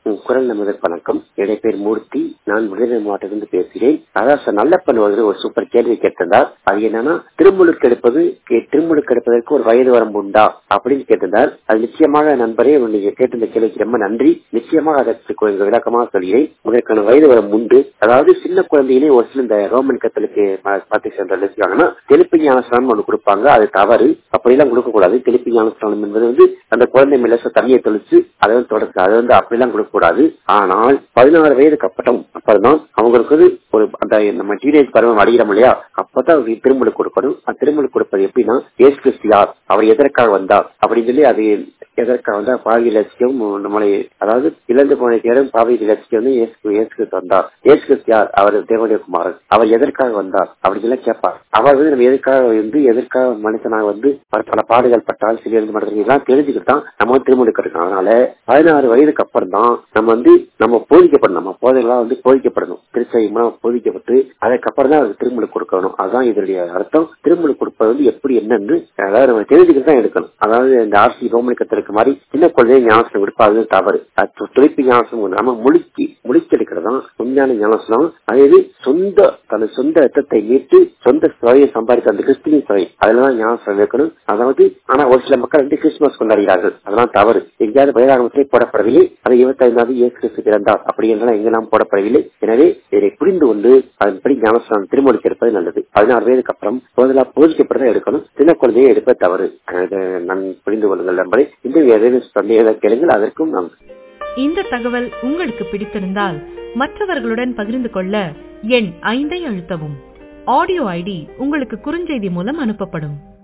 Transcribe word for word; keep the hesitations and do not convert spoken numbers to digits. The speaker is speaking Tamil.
குரல் நமதற்கு வணக்கம். என்னுடைய பேர் மூர்த்தி. நான் விருதுநகர் மாவட்டத்திலிருந்து பேசுகிறேன். அதாவது நல்லப்பன் வந்து ஒரு சூப்பர் கேள்வி கேட்டிருந்தார். அது என்னன்னா, திருமுழுக்கு எடுப்பது திருமுழுக்கு எடுப்பதற்கு ஒரு வயது வரம்பு உண்டா அப்படின்னு கேட்டிருந்தார். அது நிச்சயமாக நண்பரே, நீங்க கேட்டிருந்த கேள்விக்கு ரொம்ப நன்றி. நிச்சயமாக அதற்கு விளக்கமாக சொல்கிறேன். உங்களுக்கான வயது வரம்பு உண்டு. அதாவது சின்ன குழந்தையிலே ஒரு சில இந்த ரோமன் கத்தலுக்கு பார்த்து சென்றாங்கன்னா தெளிப்பு ஞானஸ்தானம் ஒன்று கொடுப்பாங்க. அது தவறு. அப்படியெல்லாம் கொடுக்க கூடாது. தெளிப்பு ஞானஸ்தானம் என்பது வந்து அந்த குழந்தை மேல தண்ணியை தெளிச்சு அதை வந்து தொடர்ந்து அதை வந்து அப்படியெல்லாம் கொடுக்க கூடாது. ஆனால் பதினாறு வயதுக்கு அப்புறம் அப்பதான் அவங்களுக்கு ஒரு அந்த நம்ம டீனேஜ் பருவம் அடைகிறோம் இல்லையா, அப்பதான் திருமுழுக்கு கொடுக்கணும். அந்த திருமுழுக்கு கொடுப்பது எப்படின்னா, இயேசு கிறிஸ்து யார், அவர் எதற்காக வந்தார் அப்படின்னு சொல்லி, அது எதற்காக வந்தா பாவி லட்சியம் நம்மளை, அதாவது இழந்து போன தேடும் பாவி லட்சியம் வந்து இயேசு கிறிஸ்து வந்தார். இயேசு கிறிஸ்து யார், அவர் தேவனுடைய குமாரன், அவர் எதற்காக வந்தார் அப்படின்னு எல்லாம் கேட்பார். அவர் வந்து நம்ம எதற்காக வந்து எதற்காக மனுஷனாக வந்து பல பாடுகள் பட்டால் சில இருந்து மனிதர்கள் எல்லாம் தெரிஞ்சுக்கிட்டு தான் நம்ம திருமுழுக்கு எடுக்கணும். அதனால பதினாறு வயதுக்கு அப்புறம் தான் நம்ம வந்து நம்ம போதிக்கப்படணும். நம்ம போதைகளாம் வந்து போதிக்கப்படணும். திருச்செய்மா போதிக்கப்பட்டு அதுக்கப்புறம் தான் அதுக்கு திருமுழுக்கு கொடுக்கணும். அதுதான் இதனுடைய அர்த்தம். திருமுழுக்கு கொடுப்பது வந்து எப்படி என்னன்னு அதாவது நம்ம தெரிஞ்சுக்கிட்டு தான் எடுக்கணும். அதாவது இந்த ஆர்சி ரோமன் கத்தலுக்கு மாதிரி சின்ன குழந்தைய ஞானசனம் கொடுப்பது தவறு. துளிப்பு ஞானசனம் நம்ம முழுக்கி முழிச்செடுக்கிறதான் உண்மையான ஞானசனம். அதாவது சொந்த தனது சொந்த ரத்தத்தை மீட்டு சொந்த சுவையை சம்பாதித்த அந்த கிறிஸ்துவின் சுவை, அதுலதான் ஞானசனம் வைக்கணும். அதாவது ஆனா ஒரு சில மக்கள் வந்து கிறிஸ்துமஸ் கொண்டாடுகிறார்கள். அதெல்லாம் தவறு. எங்கேயாவது வேதாகமத்திலே போடப்படவில்லை. அது இருபத்தி ஐந்தாவது இயேசு கிறிஸ்து பிறந்தார் அப்படி என்றெல்லாம் எங்கெல்லாம் போடப்படவில்லை. எனவே இதை புரிந்து கொண்டு அதன்படி ஞானஸ்நானம் திருமுழுக்கு எடுப்பது நல்லது. பதினாறு வயதுக்கு அப்புறம் போதலா போதிக்கப்படுறத எடுக்கணும். சின்ன குழந்தையை எடுப்பது தவறு. நான் புரிந்து கொள்ளுங்கள் நம்பரை. இந்த ஏதேனும் கேளுங்கள், அதற்கும் நாம். இந்த தகவல் உங்களுக்கு பிடித்திருந்தால் மற்றவர்களுடன் பகிர்ந்து கொள்ள எண் ஐந்தை அழுத்தவும். ஆடியோ ஐடி உங்களுக்கு குறுஞ்செய்தி மூலம் அனுப்பப்படும்.